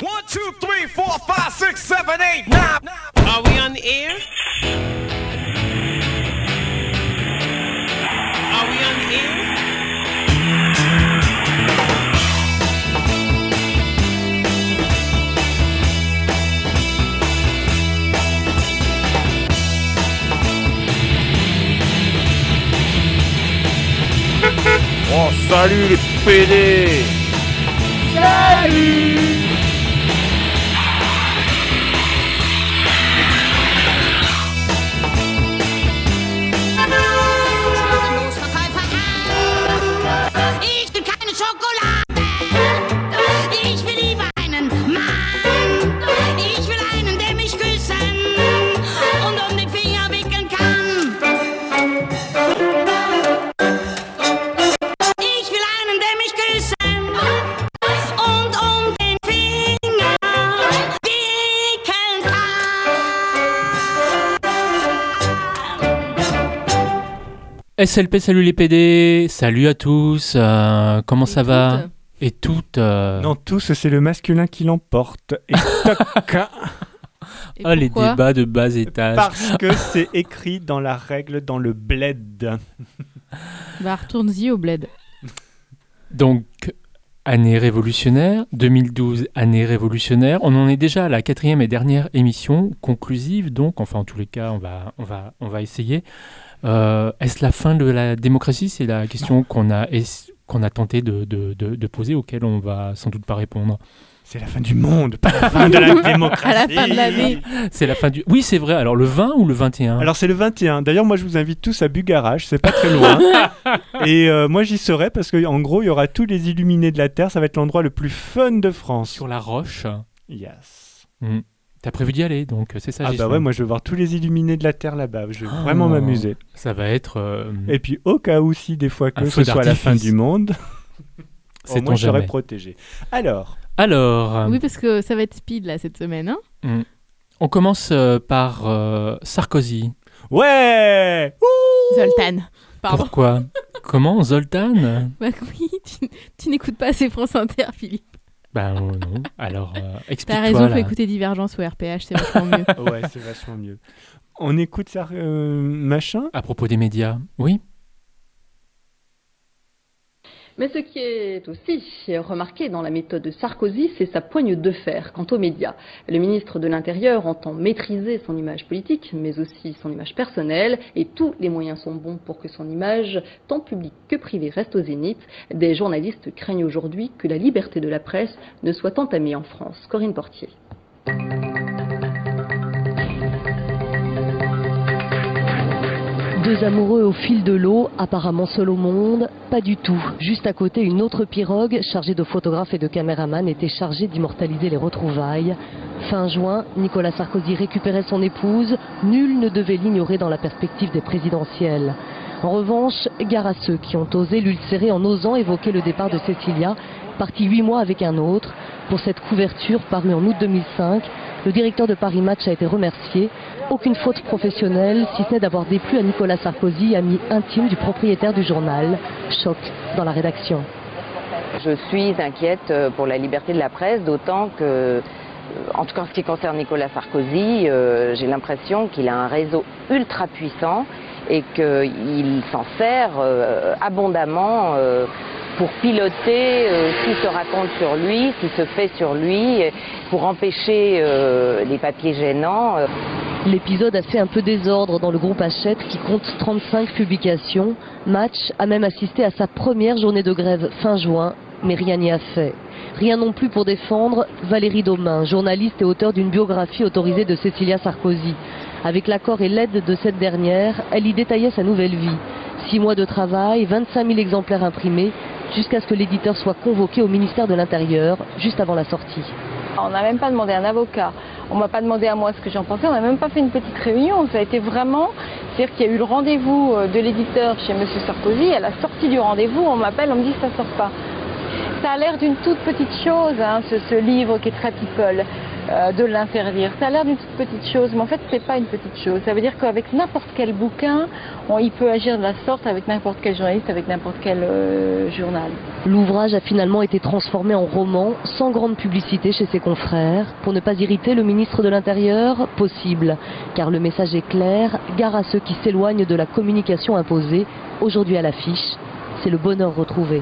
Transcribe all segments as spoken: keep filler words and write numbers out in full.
One, two, three, four, five, six, seven, eight, nine. Are we on the air? Are we on the air? Oh, salut les P D! Salut! Ich will keine Schokolade. Ich will lieber einen Mann. Ich will einen, der mich küssen und um den Finger wickeln kann. Ich will einen, der mich küssen und um den Finger wickeln kann. S L P, salut les P D, salut à tous, euh, comment Et ça va? toutes. Et toutes euh... Non, tous, c'est le masculin qui l'emporte. Et toc. Et Ah, les pourquoi débats de bas étage. Parce que c'est écrit dans la règle, dans le bled. Bah retourne-y au bled. Donc, année révolutionnaire, deux mille douze, année révolutionnaire. On en est déjà à la quatrième et dernière émission conclusive, donc, enfin en tous les cas, on va, on va, on va essayer. Euh, est-ce la fin de la démocratie? C'est la question qu'on a, es- qu'on a tenté de, de, de, de poser, auquel on va sans doute pas répondre. C'est la fin du monde, pas la fin de la démocratie. À la fin de l'année. C'est la fin du... Oui, c'est vrai. Alors, le vingt ou le vingt et un? Alors c'est le vingt et un. D'ailleurs, moi je vous invite tous à Bugarach, c'est pas très loin. Et euh, moi j'y serai parce qu'en gros il y aura tous les illuminés de la Terre. Ça va être l'endroit le plus fun de France. Sur la roche. Yes. Hmm. T'as prévu d'y aller, donc c'est ça. Ah j'y bah suis. ouais, moi je vais voir tous les illuminés de la Terre là-bas. Je vais Ah. vraiment m'amuser. Ça va être... euh, Et puis au cas où si des fois Un que feu ce soit la fin d'artifice. du monde, au Sait-on moins je serai jamais. protégé. Alors, Alors, Oui, parce que ça va être speed là cette semaine. Hein hmm. on commence euh, par euh, Sarkozy. ouais. Ouh. Zoltan. Pardon. Pourquoi? Comment, Zoltan? Bah oui, tu, tu n'écoutes pas assez France Inter, Philippe. Ben non. Alors, euh, T'as explique-toi raison, faut là. écouter Divergence ou R P H, c'est vachement mieux. Ouais, c'est vachement mieux. On écoute ça, euh, machin. À propos des médias, oui. Mais ce qui est aussi remarqué dans la méthode de Sarkozy, c'est sa poigne de fer quant aux médias. Le ministre de l'Intérieur entend maîtriser son image politique, mais aussi son image personnelle, et tous les moyens sont bons pour que son image, tant publique que privée, reste au zénith. Des journalistes craignent aujourd'hui que la liberté de la presse ne soit entamée en France. Corinne Portier. Deux amoureux au fil de l'eau, apparemment seuls au monde, pas du tout. Juste à côté, une autre pirogue, chargée de photographes et de caméramans, était chargée d'immortaliser les retrouvailles. Fin juin, Nicolas Sarkozy récupérait son épouse. Nul ne devait l'ignorer dans la perspective des présidentielles. En revanche, gare à ceux qui ont osé l'ulcérer en osant évoquer le départ de Cécilia, partie huit mois avec un autre. Pour cette couverture parue en août deux mille cinq, le directeur de Paris Match a été remercié. Aucune faute professionnelle, si ce n'est d'avoir déplu à Nicolas Sarkozy, ami intime du propriétaire du journal. Choc dans la rédaction. Je suis inquiète pour la liberté de la presse, d'autant que, en tout cas en ce qui concerne Nicolas Sarkozy, euh, j'ai l'impression qu'il a un réseau ultra puissant et qu'il s'en sert euh, abondamment euh, pour piloter euh, ce qui se raconte sur lui, ce qui se fait sur lui, pour empêcher euh, les papiers gênants. L'épisode a fait un peu désordre dans le groupe Hachette qui compte trente-cinq publications. Match a même assisté à sa première journée de grève fin juin, mais rien n'y a fait. Rien non plus pour défendre Valérie Domin, journaliste et auteure d'une biographie autorisée de Cécilia Sarkozy. Avec l'accord et l'aide de cette dernière, elle y détaillait sa nouvelle vie. Six mois de travail, vingt-cinq mille exemplaires imprimés, jusqu'à ce que l'éditeur soit convoqué au ministère de l'Intérieur, juste avant la sortie. On n'a même pas demandé un avocat, on ne m'a pas demandé à moi ce que j'en pensais, on n'a même pas fait une petite réunion. Ça a été vraiment, c'est-à-dire qu'il y a eu le rendez-vous de l'éditeur chez M. Sarkozy, à la sortie du rendez-vous, on m'appelle, on me dit ça ne sort pas. Ça a l'air d'une toute petite chose, hein, ce, ce livre qui est très people, euh, de l'interdire. Ça a l'air d'une toute petite chose, mais en fait, c'est pas une petite chose. Ça veut dire qu'avec n'importe quel bouquin, on, il peut agir de la sorte avec n'importe quel journaliste, avec n'importe quel euh, journal. L'ouvrage a finalement été transformé en roman, sans grande publicité chez ses confrères. Pour ne pas irriter le ministre de l'Intérieur, possible, car le message est clair, gare à ceux qui s'éloignent de la communication imposée. Aujourd'hui à l'affiche, c'est le bonheur retrouvé.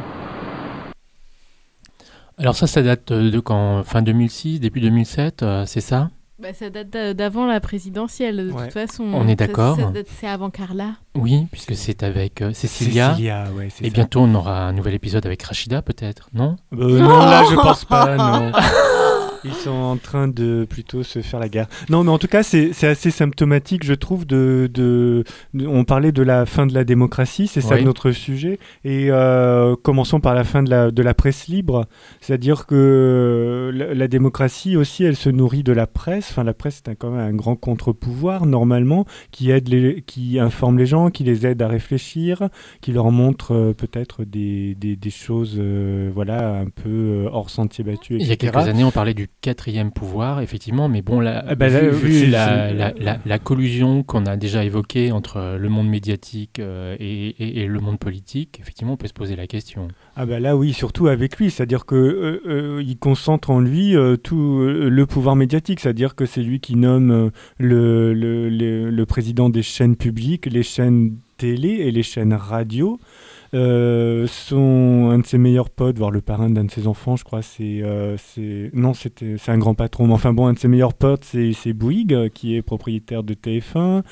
Alors ça, ça date de quand? Fin deux mille six, début deux mille sept, euh, c'est ça? Bah, ça date d'avant la présidentielle, de Ouais. toute façon. On est d'accord. Ça- ça date- C'est avant Carla. Oui, puisque c'est avec euh, Cécilia. Cécilia, ouais, c'est Et ça. bientôt, on aura un nouvel épisode avec Rachida, peut-être, non? Euh, non, là, je pense pas, non. Ils sont en train de plutôt se faire la guerre. Non, mais en tout cas, c'est c'est assez symptomatique, je trouve, de, de, de- On parlait de la fin de la démocratie, c'est ça Oui. notre sujet. Et euh, commençons par la fin de la, de la presse libre. C'est-à-dire que la, la démocratie aussi, elle se nourrit de la presse. Enfin, la presse, c'est un- quand même un grand contre-pouvoir, normalement, qui, aide les, qui informe les gens, qui les aide à réfléchir, qui leur montre euh, peut-être des, des, des choses euh, voilà, un peu euh, hors sentier battu, Il y a et cetera. quelques années, on parlait du quatrième pouvoir, effectivement, mais bon, là, Ah bah vu, là, vu c'est- la, c'est- la, la, la collusion qu'on a déjà évoquée entre le monde médiatique euh, et, et, et le monde politique, effectivement, on peut se poser la question. Ah bah là oui, surtout avec lui, c'est-à-dire que euh, euh, il concentre en lui euh, tout euh, le pouvoir médiatique, c'est-à-dire que c'est lui qui nomme euh, le, le, le, le président des chaînes publiques, les chaînes télé et les chaînes radio. Euh, son un de ses meilleurs potes, voire le parrain d'un de ses enfants, je crois, c'est euh, c'est non c'était c'est un grand patron, mais enfin bon, un de ses meilleurs potes, c'est c'est Bouygues, euh, qui est propriétaire de T F un.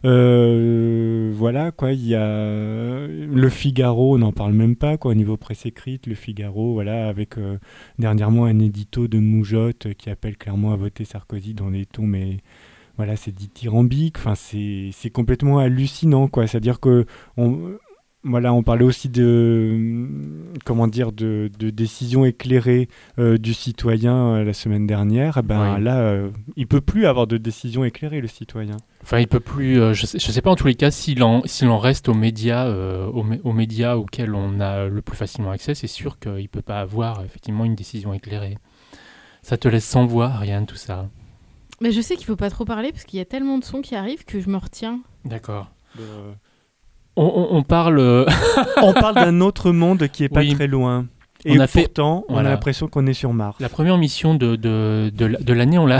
Euh, voilà quoi, il y a Le Figaro, on n'en parle même pas quoi, au niveau presse écrite, Le Figaro, voilà, avec euh, dernièrement un édito de Moujotte euh, qui appelle clairement à voter Sarkozy dans les tons, mais voilà, c'est dithyrambique, enfin c'est c'est complètement hallucinant quoi, c'est-à-dire que on voilà, on parlait aussi de comment dire de, de décisions éclairées euh, du citoyen euh, la semaine dernière. Eh ben Oui. là, euh, il peut plus avoir de décisions éclairées le citoyen. Enfin, il peut plus. euh, je sais, je sais pas en tous les cas s'il en, s'il en reste aux médias, euh, aux, mé- aux médias auxquels on a le plus facilement accès. C'est sûr qu'il peut pas avoir effectivement une décision éclairée. Ça te laisse sans voix, rien de tout ça. Mais je sais qu'il faut pas trop parler parce qu'il y a tellement de sons qui arrivent que je me retiens. D'accord. Euh, On, on- on parle. euh, on parle d'un autre monde qui est pas Oui. très loin. On Et a fait- pourtant, on voilà. a l'impression qu'on est sur Mars. La première mission de, de, de, la- de l'année, on l'a,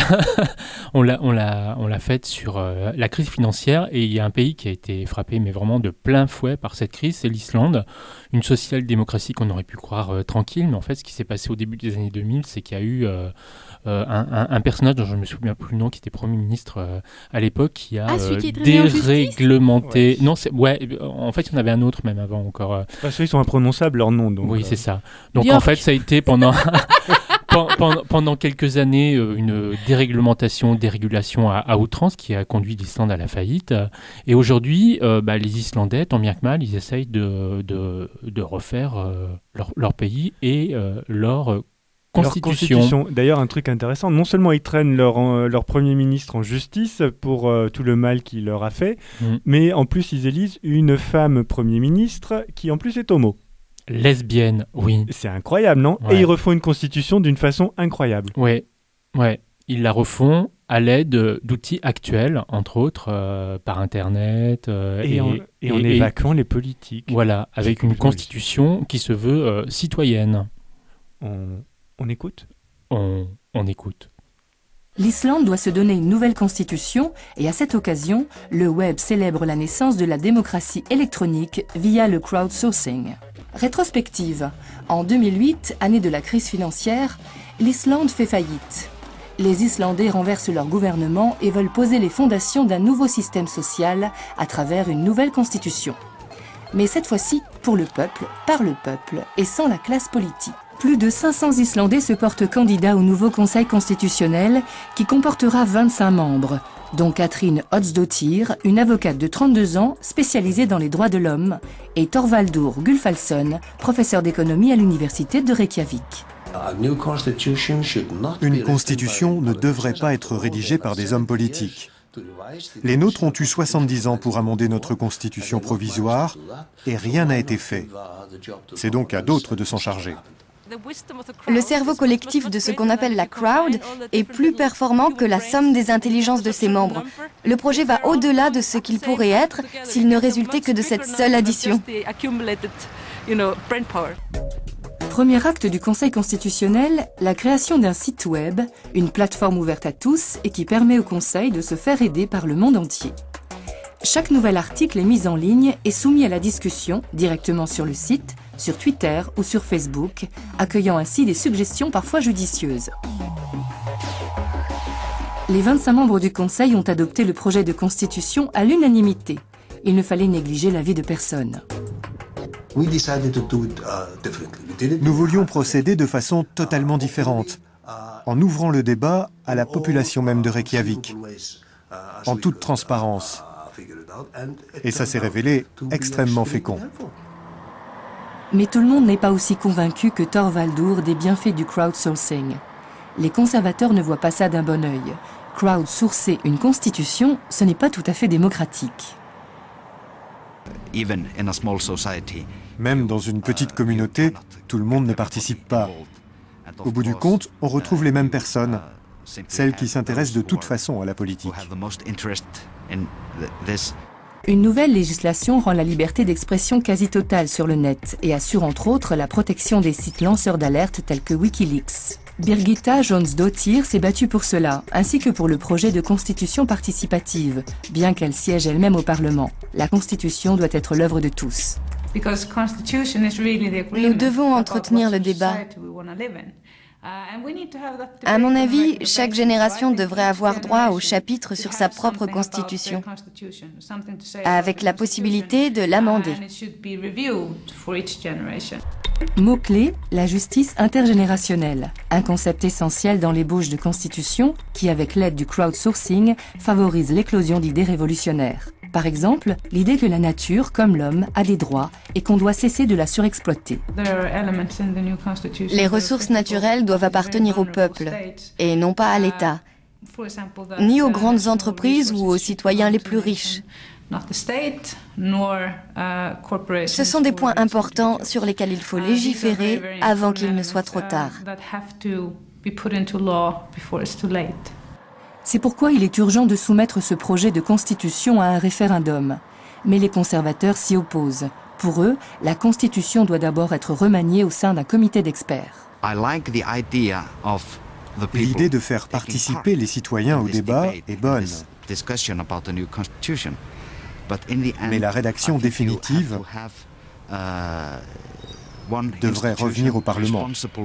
on l'a, on l'a, on l'a faite sur euh, la crise financière, et il y a un pays qui a été frappé, mais vraiment de plein fouet par cette crise, c'est l'Islande, une social-démocratie qu'on aurait pu croire euh, tranquille, mais en fait, ce qui s'est passé au début des années deux mille, c'est qu'il y a eu euh, euh, un, un, un personnage dont je ne me souviens plus le nom, qui était Premier ministre euh, à l'époque, qui a Ah, celui euh, qui est traîné en justice déréglementé. Non, c'est, ouais, euh, en fait, il y en avait un autre même avant encore. euh, Parce qu'ils sont imprononçables leurs noms. Donc, oui, euh, c'est ça. Donc Björk. en fait, ça a été pendant, pen- pendant, pendant quelques années euh, une déréglementation, dérégulation à, à outrance qui a conduit l'Islande à la faillite. Et aujourd'hui, euh, bah, les Islandais, tant bien que mal, ils essayent de, de, de refaire euh, leur, leur pays et euh, leur euh, leur constitution. constitution. D'ailleurs, un truc intéressant, non seulement ils traînent leur, euh, leur Premier ministre en justice pour euh, tout le mal qu'il leur a fait, Mm. mais en plus ils élisent une femme Premier ministre qui en plus est homo. Lesbienne, oui. C'est incroyable, non? Ouais. Et ils refont une constitution d'une façon incroyable. Ouais, ouais. Ils la refont à l'aide d'outils actuels, entre autres euh, par Internet. euh, Et, en, et en évacuant les politiques. Voilà, avec une complètement constitution qui se veut euh, citoyenne. On, on écoute? On, on écoute. L'Islande doit se donner une nouvelle constitution et à cette occasion, le web célèbre la naissance de la démocratie électronique via le crowdsourcing. Rétrospective. En deux mille huit, année de la crise financière, l'Islande fait faillite. Les Islandais renversent leur gouvernement et veulent poser les fondations d'un nouveau système social à travers une nouvelle constitution. Mais cette fois-ci, pour le peuple, par le peuple et sans la classe politique. Plus de cinq cents Islandais se portent candidats au nouveau Conseil constitutionnel qui comportera vingt-cinq membres, dont Catherine Oddsdottir, une avocate de trente-deux ans spécialisée dans les droits de l'homme, et Thorvaldur Gulfason, professeur d'économie à l'université de Reykjavik. Une constitution ne devrait pas être rédigée par des hommes politiques. Les nôtres ont eu soixante-dix ans pour amender notre constitution provisoire et rien n'a été fait. C'est donc à d'autres de s'en charger. Le cerveau collectif de ce qu'on appelle la crowd est plus performant que la somme des intelligences de ses membres. Le projet va au-delà de ce qu'il pourrait être s'il ne résultait que de cette seule addition. Premier acte du Conseil constitutionnel, la création d'un site web, une plateforme ouverte à tous et qui permet au Conseil de se faire aider par le monde entier. Chaque nouvel article est mis en ligne et soumis à la discussion directement sur le site, sur Twitter ou sur Facebook, accueillant ainsi des suggestions parfois judicieuses. Les vingt-cinq membres du Conseil ont adopté le projet de constitution à l'unanimité. Il ne fallait négliger l'avis de personne. Nous voulions procéder de façon totalement différente, en ouvrant le débat à la population même de Reykjavik, en toute transparence. Et ça s'est révélé extrêmement fécond. Mais tout le monde n'est pas aussi convaincu que Thorvaldur des bienfaits du crowdsourcing. Les conservateurs ne voient pas ça d'un bon œil. Crowdsourcer une constitution, ce n'est pas tout à fait démocratique. Même dans une petite communauté, tout le monde ne participe pas. Au bout du compte, on retrouve les mêmes personnes, celles qui s'intéressent de toute façon à la politique. Une nouvelle législation rend la liberté d'expression quasi totale sur le net et assure entre autres la protection des sites lanceurs d'alerte tels que Wikileaks. Birgitta Jonsdottir s'est battue pour cela, ainsi que pour le projet de constitution participative, bien qu'elle siège elle-même au Parlement. La constitution doit être l'œuvre de tous. Nous devons entretenir le débat. À mon avis, chaque génération devrait avoir droit au chapitre sur sa propre constitution, avec la possibilité de l'amender. Mot-clé, la justice intergénérationnelle, un concept essentiel dans l'ébauche de constitution qui, avec l'aide du crowdsourcing, favorise l'éclosion d'idées révolutionnaires. Par exemple, l'idée que la nature, comme l'homme, a des droits et qu'on doit cesser de la surexploiter. Les ressources naturelles doivent appartenir au peuple et non pas à l'État, ni aux grandes entreprises ou aux citoyens les plus riches. Ce sont des points importants sur lesquels il faut légiférer avant qu'il ne soit trop tard. C'est pourquoi il est urgent de soumettre ce projet de constitution à un référendum. Mais les conservateurs s'y opposent. Pour eux, la constitution doit d'abord être remaniée au sein d'un comité d'experts. L'idée de faire participer les citoyens au débat est bonne. Mais la rédaction définitive devrait revenir au Parlement.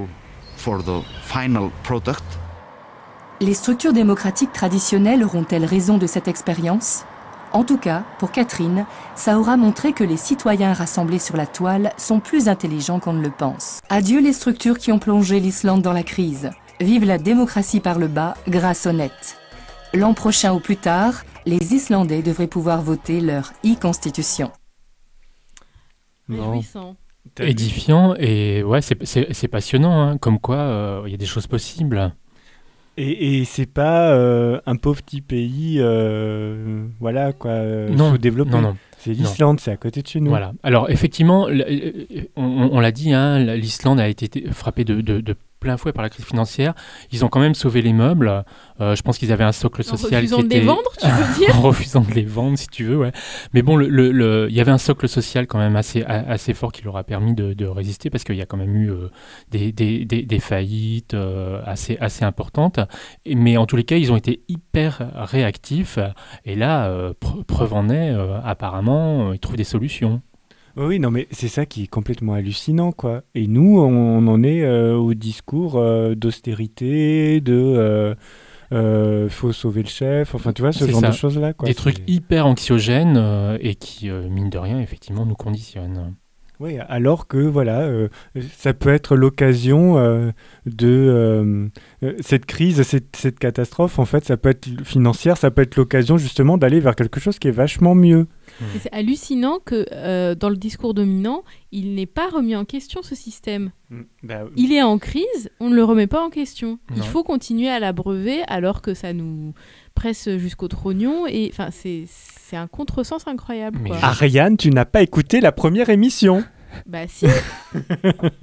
Les structures démocratiques traditionnelles auront-elles raison de cette expérience ? En tout cas, pour Catherine, ça aura montré que les citoyens rassemblés sur la toile sont plus intelligents qu'on ne le pense. Adieu les structures qui ont plongé l'Islande dans la crise. Vive la démocratie par le bas grâce au net. L'an prochain ou plus tard, les Islandais devraient pouvoir voter leur e-constitution. Réjouissant. Édifiant et ouais, c'est, c'est, c'est passionnant, hein, comme quoi il euh, y a des choses possibles. Et, et c'est pas euh, un pauvre petit pays, euh, voilà quoi, euh, sous-développé. Non, non. C'est l'Islande, non. C'est à côté de chez nous. Voilà. Alors effectivement, on, on l'a dit, hein, l'Islande a été frappée de, de, de plein fouet par la crise financière. Ils ont quand même sauvé les meubles. Euh, je pense qu'ils avaient un socle social qui était... En refusant de les vendre, tu veux dire En refusant de les vendre, si tu veux, ouais. Mais bon, le, le, le, il y avait un socle social quand même assez, assez fort qui leur a permis de, de résister parce qu'il y a quand même eu euh, des, des, des, des faillites euh, assez, assez importantes. Et, mais en tous les cas, ils ont été hyper réactifs. Et là, euh, pre- preuve en est, euh, apparemment, euh, ils trouvent des solutions. Oui, non, mais c'est ça qui est complètement hallucinant, quoi. Et nous, on en est euh, au discours euh, d'austérité, de euh, euh, faut sauver le chef, enfin, tu vois, ce c'est genre ça. de choses-là, quoi. Des c'est... trucs hyper anxiogènes euh, et qui, euh, mine de rien, effectivement, nous conditionnent. Oui, alors que, voilà, euh, ça peut être l'occasion euh, de... Euh, euh, cette crise, cette, cette catastrophe, en fait, ça peut être financière, ça peut être l'occasion, justement, d'aller vers quelque chose qui est vachement mieux. Et c'est hallucinant que euh, dans le discours dominant, il n'est pas remis en question ce système. Mmh, bah, il est en crise, on ne le remet pas en question. Non. Il faut continuer à l'abreuver alors que ça nous presse jusqu'au trognon. Et enfin, c'est, c'est un contresens incroyable. Quoi. Ariane, tu n'as pas écouté la première émission. Bah si.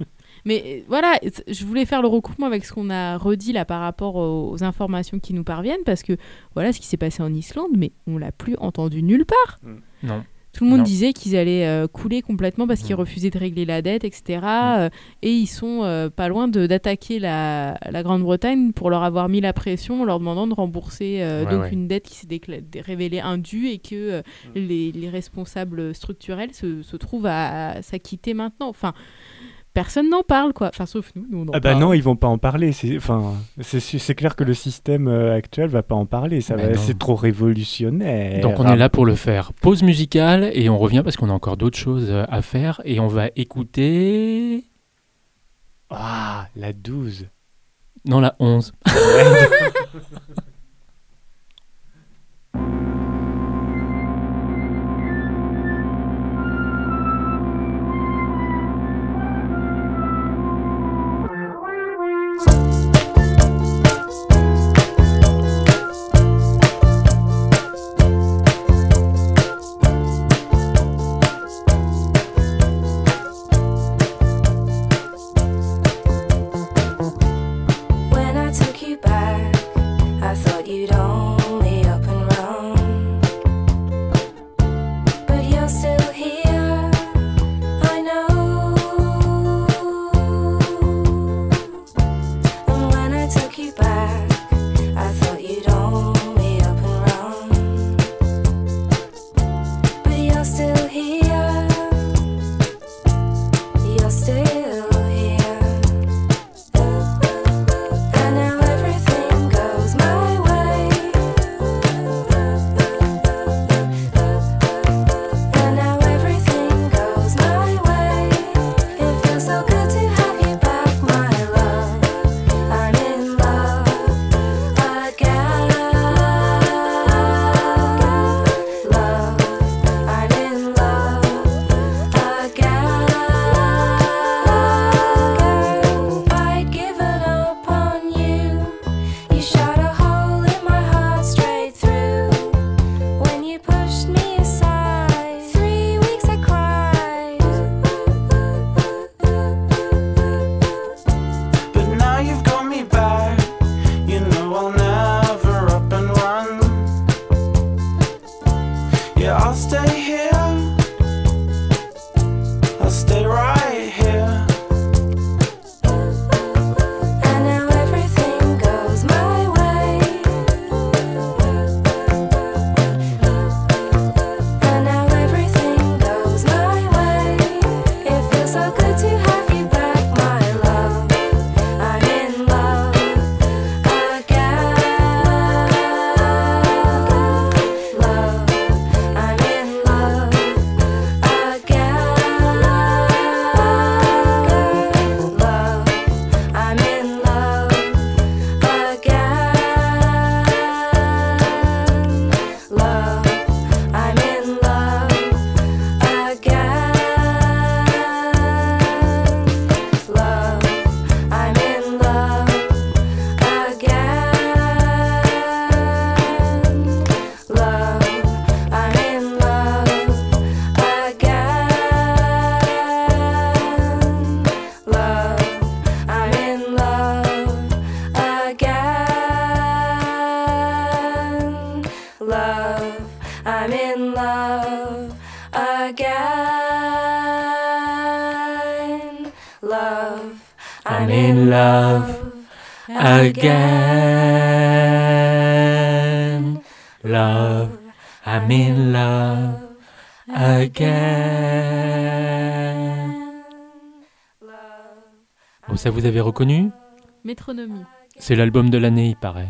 Mais euh, voilà, je voulais faire le recoupement avec ce qu'on a redit là par rapport aux, aux informations qui nous parviennent, parce que voilà ce qui s'est passé en Islande, mais on l'a plus entendu nulle part. Non. Tout le monde Non. disait qu'ils allaient euh, couler complètement parce qu'ils Mmh. refusaient de régler la dette, et cetera. Euh, et ils sont euh, pas loin de, d'attaquer la, la Grande-Bretagne pour leur avoir mis la pression en leur demandant de rembourser euh, Ouais, donc ouais. une dette qui s'est décla- dé- révélée indue et que euh, les, les responsables structurels se, se trouvent à, à s'acquitter maintenant. Enfin, personne n'en parle, quoi. Enfin, sauf nous. nous on en Ah bah parle. non, ils vont pas en parler. C'est, enfin, c'est, c'est clair que le système euh, actuel va pas en parler. Ça Mais va, non. c'est trop révolutionnaire. Donc on est là pour le faire. Pause musicale et on revient parce qu'on a encore d'autres choses euh, à faire et on va écouter... Ah, la douze. Non, la onze. When I took you back, I thought you'd only up and run. But you're still here, I know. And when I took you back, I thought you'd only up and run. But you're still here, you're still here. And now everything goes my way. And now everything goes my way. It feels so good to have you back, my love. I'm in love again. Love, I'm in love again. I'd given up on you. You shot a hole in my heart straight through. When you pushed me aside, three weeks I cried. But now you've got me back. You know I'll never up and run. Yeah, I'll stay here. I'll stay right here. And now everything goes my way. And now everything goes my way. It feels so good to have you back, my love. I'm in love again. Love, I'm in love again. Love, I'm in love again. Love, I'm in love again. Love, I'm in love again. Love, I'm in love again. Love, I'm in love again. Love, I'm in love again. Love, I'm in love again. Love, I'm in love again. Bon, ça vous avez reconnu? Métronomie. C'est l'album de l'année, il paraît.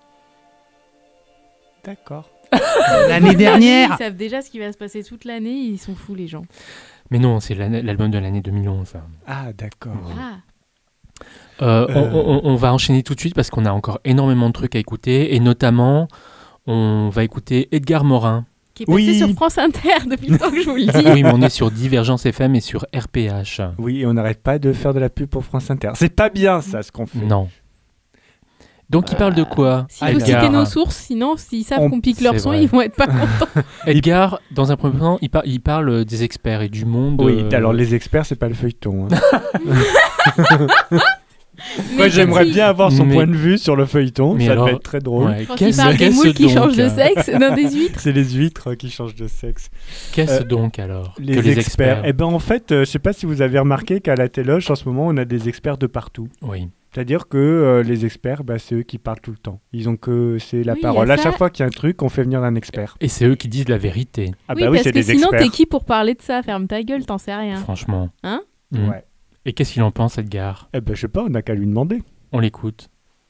D'accord. L'année dernière. Ils savent déjà ce qui va se passer toute l'année, ils sont fous les gens. Mais non, c'est l'année- l'album de l'année deux mille onze. Ah, d'accord. Ah. Euh, Euh. On, on- on va enchaîner tout de suite parce qu'on a encore énormément de trucs à écouter et notamment on va écouter Edgar Morin. Qui est passé sur France Inter depuis le temps que je vous le dis. Oui, mais on est sur Divergence F M et sur R P H. Oui, et on n'arrête pas de faire de la pub pour France Inter. C'est pas bien ça ce qu'on fait. Non. Donc il parle de quoi? S'il faut citer nos sources, sinon s'ils savent On- qu'on pique leur C'est son, vrai. ils vont être pas contents. Edgar, dans un premier temps, il, par- il parle des experts et du monde. Oui, euh, alors les experts, c'est pas le feuilleton. hein. Moi, j'aimerais bien avoir son Mais- point de vue sur le feuilleton. Mais Ça alors- devait être très drôle. Ouais, Quand il parle des moules qui changent de sexe, non, des huîtres. C'est les huîtres qui changent de sexe. Qu'est-ce Euh, donc alors les, que les experts. experts Eh ben en fait, euh, je sais pas si vous avez remarqué qu'à la téloge, en ce moment, on a des experts de partout. Oui. C'est-à-dire que euh, les experts, bah, c'est eux qui parlent tout le temps. Ils ont que c'est la Oui, parole. y a À ça. chaque fois qu'il y a un truc, on fait venir un expert. Et c'est eux qui disent la vérité. Ah oui, bah oui, parce c'est que des sinon, experts. t'es qui pour parler de ça? Ferme ta gueule, t'en sais rien. Franchement. Hein? Mm. Ouais. Et qu'est-ce qu'il en pense, Edgar? Eh ben je sais pas, on n'a qu'à lui demander. On l'écoute.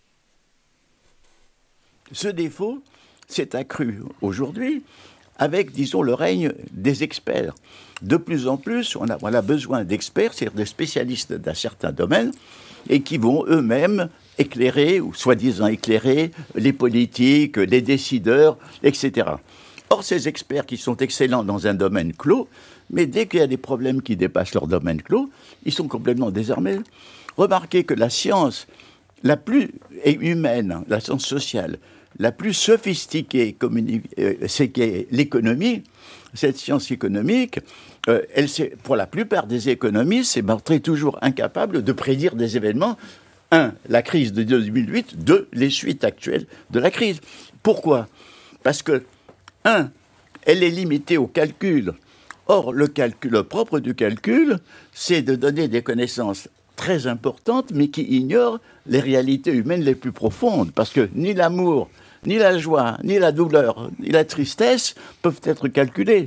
Ce défaut s'est accru aujourd'hui avec, disons, le règne des experts. De plus en plus, on a, on a besoin d'experts, c'est-à-dire de spécialistes d'un certain domaine, et qui vont eux-mêmes éclairer, ou soi-disant éclairer, les politiques, les décideurs, et cetera. Or, ces experts qui sont excellents dans un domaine clos, mais dès qu'il y a des problèmes qui dépassent leur domaine clos, ils sont complètement désarmés. Remarquez que la science la plus humaine, la science sociale, la plus sophistiquée, communi- euh, c'est qu'est l'économie. Cette science économique, euh, elle, s'est- pour la plupart des économistes, c'est montré toujours incapable de prédire des événements. Un, la crise de deux mille huit. Deux, les suites actuelles de la crise. Pourquoi? Parce que, un, elle est limitée au calcul. Or, le calcul, le propre du calcul, c'est de donner des connaissances très importantes, mais qui ignorent les réalités humaines les plus profondes. Parce que ni l'amour, ni la joie, ni la douleur, ni la tristesse peuvent être calculées.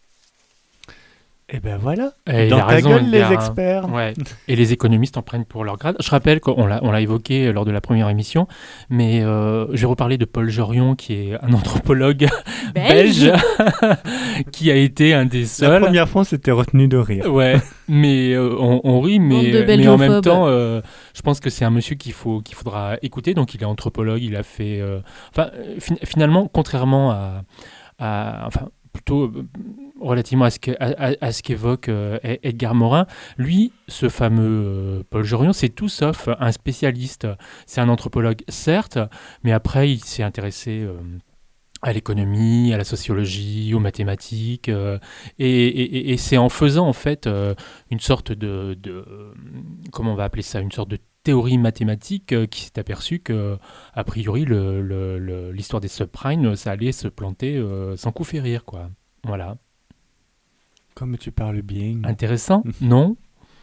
Et ben voilà. Et il Dans a ta raison, gueule, les Edgar, hein. experts. Ouais. Et les économistes en prennent pour leur grade. Je rappelle qu'on l'a, on l'a évoqué lors de la première émission, mais euh, je vais reparler de Paul Jorion, qui est un anthropologue belge, Belge. qui a été un des La seuls. première fois, on s'était retenu de rire. Ouais, mais euh, on, on rit, Bande mais, de mais en même belgophobes. temps, euh, je pense que c'est un monsieur qu'il faut, qu'il faudra écouter. Donc, il est anthropologue, il a fait. euh, Enfin, euh, fin- finalement, contrairement à, à- enfin, plutôt euh, relativement à ce, que, à, à- à ce qu'évoque euh, Ed- Edgar Morin, lui, ce fameux euh, Paul Jorion, c'est tout sauf un spécialiste. C'est un anthropologue, certes, mais après, il s'est intéressé. euh, à l'économie, à la sociologie, aux mathématiques, euh, et, et- et c'est en faisant en fait euh, une sorte de, de euh, comment on va appeler ça, une sorte de théorie mathématique euh, qui s'est aperçu que a priori le- le- le- l'histoire des subprimes, ça allait se planter euh, sans coup férir, quoi. Voilà. Comme tu parles bien. Intéressant, non?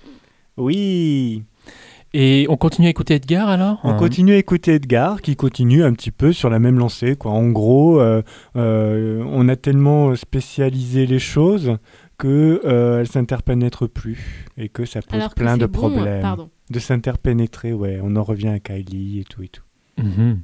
Oui. Et on continue à écouter Edgar alors? On Hein. continue à écouter Edgar, qui continue un petit peu sur la même lancée, quoi. En gros, euh, euh, on a tellement spécialisé les choses que euh, elles s'interpénètrent plus et que ça pose Alors que plein c'est de bon, problèmes. pardon. De s'interpénétrer, ouais. On en revient à Kylie et tout et tout. Mhm.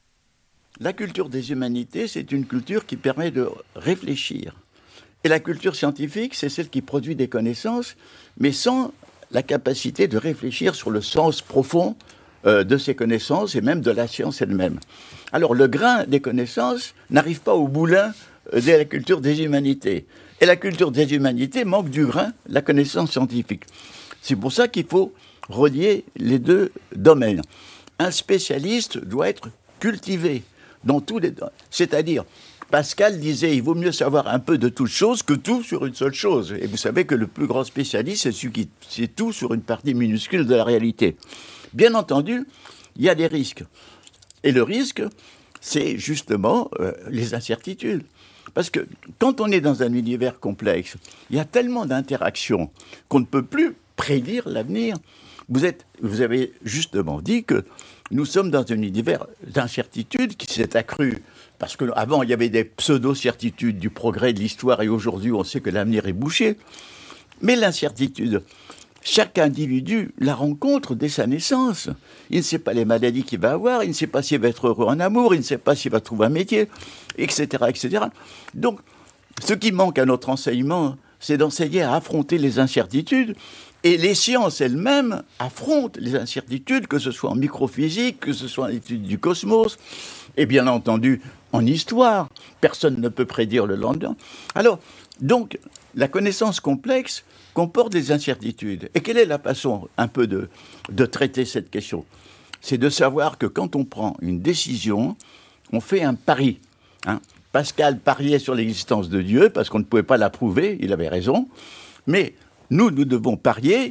La culture des humanités, c'est une culture qui permet de réfléchir. Et la culture scientifique, c'est celle qui produit des connaissances, mais sans la capacité de réfléchir sur le sens profond euh, de ces connaissances et même de la science elle-même. Alors le grain des connaissances n'arrive pas au moulin euh, de la culture des humanités. Et la culture des humanités manque du grain, la connaissance scientifique. C'est pour ça qu'il faut relier les deux domaines. Un spécialiste doit être cultivé dans tous les domaines. C'est-à-dire, Pascal disait, il vaut mieux savoir un peu de toute chose que tout sur une seule chose. Et vous savez que le plus grand spécialiste, c'est celui qui sait tout sur une partie minuscule de la réalité. Bien entendu, il y a des risques. Et le risque, c'est justement euh, les incertitudes. Parce que quand on est dans un univers complexe, il y a tellement d'interactions qu'on ne peut plus prédire l'avenir. Vous êtes, vous avez justement dit que nous sommes dans un univers d'incertitude qui s'est accru. Parce qu'avant, il y avait des pseudo-certitudes du progrès de l'histoire et aujourd'hui, on sait que l'avenir est bouché. Mais l'incertitude, chaque individu la rencontre dès sa naissance. Il ne sait pas les maladies qu'il va avoir, il ne sait pas s'il va être heureux en amour, il ne sait pas s'il va trouver un métier, et cetera, et cetera. Donc, ce qui manque à notre enseignement, c'est d'enseigner à affronter les incertitudes. Et les sciences elles-mêmes affrontent les incertitudes, que ce soit en microphysique, que ce soit en étude du cosmos, et bien entendu en histoire. Personne ne peut prédire le lendemain. Alors, donc, la connaissance complexe comporte des incertitudes. Et quelle est la façon un peu de, de traiter cette question? C'est de savoir que quand on prend une décision, on fait un pari. Hein. Pascal pariait sur l'existence de Dieu parce qu'on ne pouvait pas la prouver, il avait raison. Mais nous, nous devons parier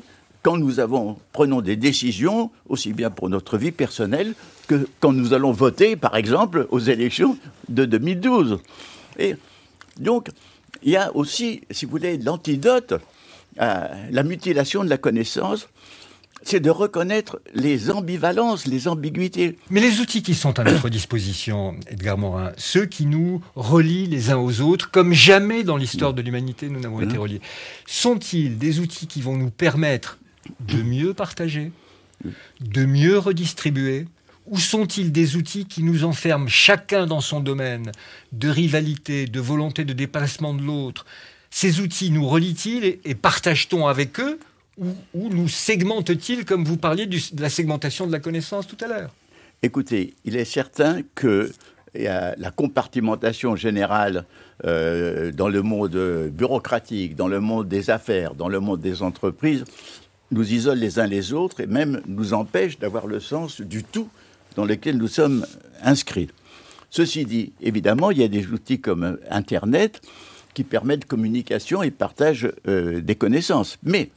quand nous avons, prenons des décisions, aussi bien pour notre vie personnelle que quand nous allons voter, par exemple, aux élections de deux mille douze. Et donc, il y a aussi, si vous voulez, l'antidote à la mutilation de la connaissance, c'est de reconnaître les ambivalences, les ambiguïtés. Mais les outils qui sont à notre disposition, Edgar Morin, ceux qui nous relient les uns aux autres, comme jamais dans l'histoire de l'humanité nous n'avons été reliés, sont-ils des outils qui vont nous permettre de mieux partager, de mieux redistribuer, ou sont-ils des outils qui nous enferment chacun dans son domaine de rivalité, de volonté de dépassement de l'autre? Ces outils nous relient-ils et, et partage-t-on avec eux, ou, ou nous segmentent-ils, comme vous parliez du, de la segmentation de la connaissance tout à l'heure? Écoutez, il est certain que la compartimentation générale euh, dans le monde bureaucratique, dans le monde des affaires, dans le monde des entreprises, nous isole les uns les autres et même nous empêche d'avoir le sens du tout dans lequel nous sommes inscrits. Ceci dit, évidemment, il y a des outils comme Internet qui permettent communication et partage euh, des connaissances. Mais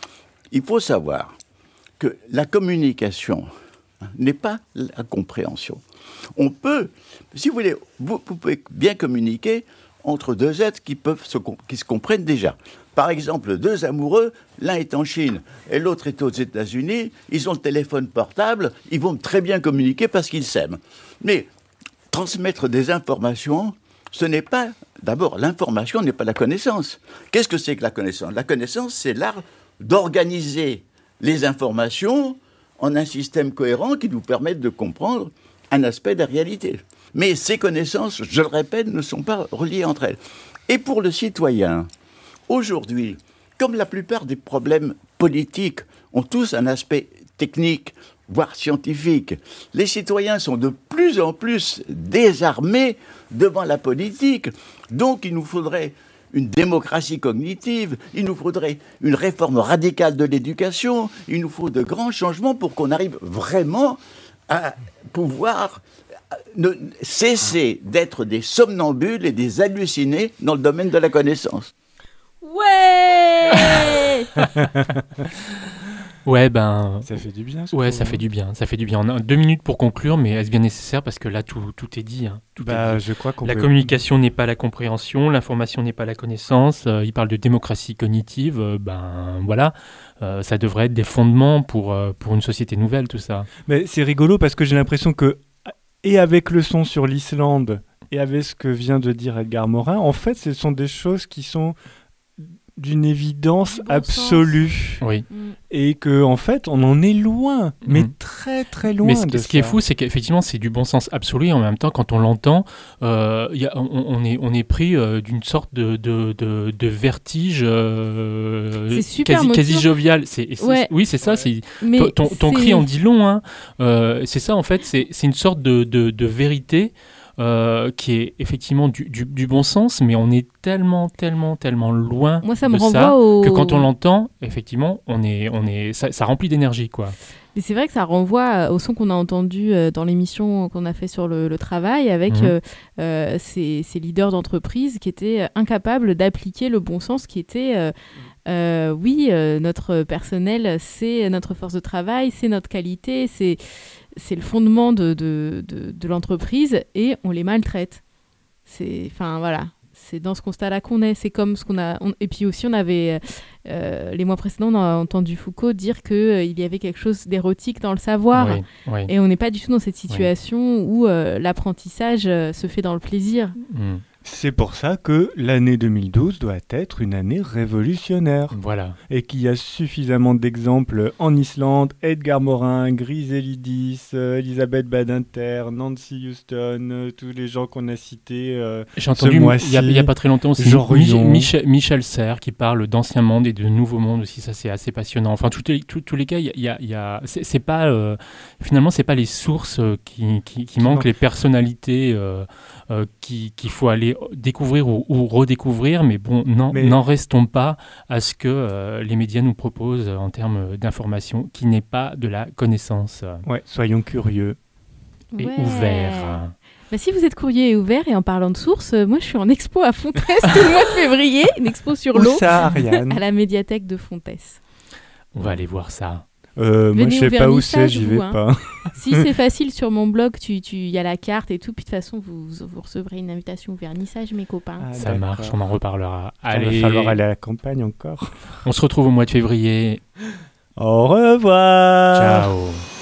il faut savoir que la communication n'est pas la compréhension. On peut, si vous voulez, vous, vous pouvez bien communiquer entre deux êtres qui, peuvent se, qui se comprennent déjà. Par exemple, deux amoureux, l'un est en Chine et l'autre est aux États-Unis, ils ont le téléphone portable, ils vont très bien communiquer parce qu'ils s'aiment. Mais transmettre des informations, ce n'est pas... D'abord, l'information n'est pas la connaissance. Qu'est-ce que c'est que la connaissance? La connaissance, c'est l'art d'organiser les informations en un système cohérent qui nous permette de comprendre un aspect de la réalité. Mais ces connaissances, je le répète, ne sont pas reliées entre elles. Et pour le citoyen, aujourd'hui, comme la plupart des problèmes politiques ont tous un aspect technique, voire scientifique, les citoyens sont de plus en plus désarmés devant la politique. Donc il nous faudrait une démocratie cognitive, il nous faudrait une réforme radicale de l'éducation, il nous faut de grands changements pour qu'on arrive vraiment à pouvoir ne cesser d'être des somnambules et des hallucinés dans le domaine de la connaissance. Ouais. Ouais, ben... Ça fait du bien. Ouais, ça fait du bien. Ça fait du bien. On a deux minutes pour conclure, mais est-ce bien nécessaire? Parce que là, tout, tout est dit. Hein. Tout bah, est dit. Je crois qu'on la peut... communication n'est pas la compréhension, l'information n'est pas la connaissance. Euh, il parle de démocratie cognitive. Euh, ben voilà, euh, ça devrait être des fondements pour, euh, pour une société nouvelle, tout ça. Mais c'est rigolo parce que j'ai l'impression que, et avec le son sur l'Islande, et avec ce que vient de dire Edgar Morin, en fait, ce sont des choses qui sont d'une évidence bon absolue. Oui. Et que en fait, on en est loin, mais mmh. très très loin. Mais ce, de ce ça. qui est fou, c'est qu'effectivement, c'est du bon sens absolu. Et en même temps, quand on l'entend, euh, y a, on, on, est, on est pris euh, d'une sorte de, de, de, de vertige euh, quasi, quasi jovial. C'est, c'est, ouais. Oui, c'est ça. C'est, ton ton, ton cri en dit long. Hein. Euh, c'est ça, en fait. C'est, c'est une sorte de, de, de vérité. Euh, qui est effectivement du, du, du bon sens, mais on est tellement, tellement, tellement loin Moi, ça de me renvoie ça au... que quand on l'entend, effectivement, on est, on est, ça, ça remplit d'énergie, quoi. Et c'est vrai que ça renvoie au son qu'on a entendu euh, dans l'émission qu'on a fait sur le, le travail avec mmh. euh, euh, ces, ces leaders d'entreprise qui étaient incapables d'appliquer le bon sens, qui était euh, euh, oui, euh, notre personnel, c'est notre force de travail, c'est notre qualité, c'est c'est le fondement de, de, de, de l'entreprise et on les maltraite. C'est, enfin voilà, c'est dans ce constat-là qu'on est. C'est comme ce qu'on a. On, et puis aussi, on avait euh, les mois précédents, on a entendu Foucault dire que euh, il y avait quelque chose d'érotique dans le savoir. Oui, oui. Et on n'est pas du tout dans cette situation oui. où euh, l'apprentissage euh, se fait dans le plaisir. Mmh. C'est pour ça que l'année deux mille douze doit être une année révolutionnaire. Voilà. Et qu'il y a suffisamment d'exemples en Islande, Edgar Morin, Griselidis, euh, Elisabeth Badinter, Nancy Houston, euh, tous les gens qu'on a cités euh, J'ai entendu il n'y a, a pas très longtemps aussi Mich- Michel, Michel Serres qui parle d'ancien monde et de nouveau monde aussi, ça c'est assez passionnant. Enfin, tous les, tous, tous les cas, y a, y a, y a, c'est, c'est pas, euh, finalement, c'est pas les sources qui, qui, qui manquent, les personnalités euh, euh, qui, qu'il faut aller découvrir ou, ou redécouvrir, mais bon, n'en, mais... n'en restons pas à ce que euh, les médias nous proposent en termes d'information, qui n'est pas de la connaissance. Ouais, soyons curieux et ouais. ouverts. Bah, si vous êtes curieux et ouvert, et en parlant de sources, euh, moi je suis en expo à Fontès tout le mois de février, une expo sur l'eau ça, Ariane à la médiathèque de Fontès. On va aller voir ça. Euh, moi, Venez je au sais pas où c'est, vernissage, j'y vous, vais hein. pas. Si c'est facile sur mon blog, tu, tu, y a la carte et tout. Puis de toute façon, vous, vous recevrez une invitation au vernissage, mes copains. Ah, Ça d'accord. marche, on en reparlera. Il va falloir aller à la campagne encore. On se retrouve au mois de février. Au revoir. Ciao.